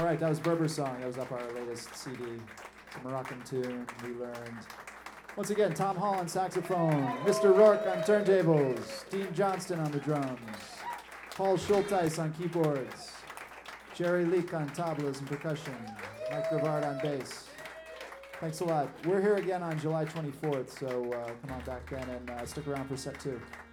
right, that was Berber Song. That was up our latest CD. It's a Moroccan tune we learned. Once again, Tom Hall on saxophone, Mr. Rourke on turntables, Dean Johnston on the drums, Paul Schulteis on keyboards, Jerry Leak on tablas and percussion, Mike Grivard on bass. Thanks a lot. We're here again on July 24th, so come on back then and stick around for set 2.